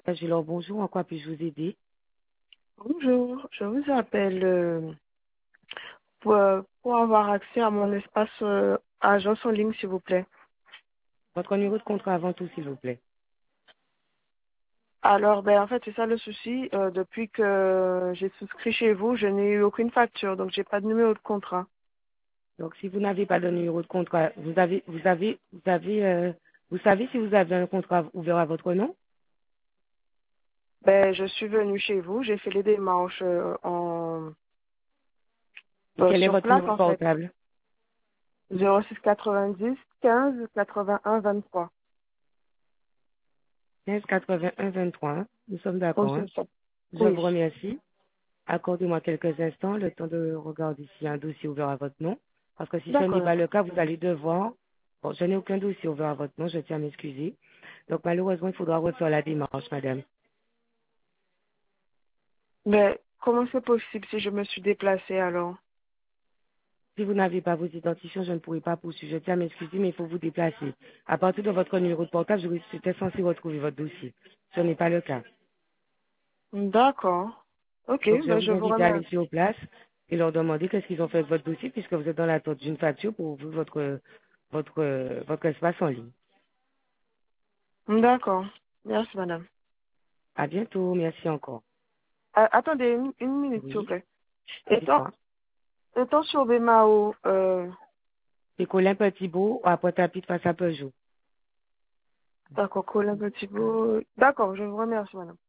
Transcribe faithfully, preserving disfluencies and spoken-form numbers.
Alors, bonjour, en quoi puis-je vous aider? Bonjour, je vous appelle euh, pour, euh, pour avoir accès à mon espace euh, agence en ligne, s'il vous plaît. Votre numéro de contrat avant tout, s'il vous plaît. Alors, ben en fait, c'est ça le souci. Euh, depuis que j'ai souscrit chez vous, je n'ai eu aucune facture, donc j'ai pas de numéro de contrat. Donc, si vous n'avez pas de numéro de contrat, vous avez, vous avez, vous avez, euh, vous savez si vous avez un contrat ouvert à votre nom? Ben, je suis venue chez vous, j'ai fait les démarches euh, en Et euh, quel est sur votre place numéro de en fait. portable? zéro six quatre-vingt-dix quinze quatre-vingt-un vingt-trois. quinze quatre-vingt-un vingt-trois. Hein? Nous sommes Oui, d'accord, hein? c'est ça. Je Oui. vous remercie. Accordez-moi quelques instants, le temps de regarder s'il y a un dossier ouvert à votre nom. Parce que si ce D'accord, n'est pas d'accord. le cas, vous allez devoir... Bon, je n'ai aucun dossier ouvert à votre nom, je tiens à m'excuser. Donc, malheureusement, il faudra refaire la démarche, madame. Mais comment c'est possible si je me suis déplacée alors? Si vous n'avez pas vos identifiants, je ne pourrai pas poursuivre. Je tiens à m'excuser, mais il faut vous déplacer. À partir de votre numéro de portable, je j'étais censé retrouver votre dossier. Ce n'est pas le cas. D'accord. Ok, Donc, je vais ben je vous vous inviter à aller remercie. sur place et leur demander qu'est-ce qu'ils ont fait de votre dossier, puisque vous êtes dans l'attente d'une facture pour ouvrir votre, votre, votre espace en ligne. D'accord. Merci, madame. À bientôt. Merci encore. Euh, attendez une, une minute, s'il vous Oui, plaît. Étant, dites-moi. étant sur Bemao, euh, C'est Colin Petitbeau à Pointe-à-Pitre face à Peugeot. d'accord, Colin Petit Beau. D'accord, je vous remercie, madame.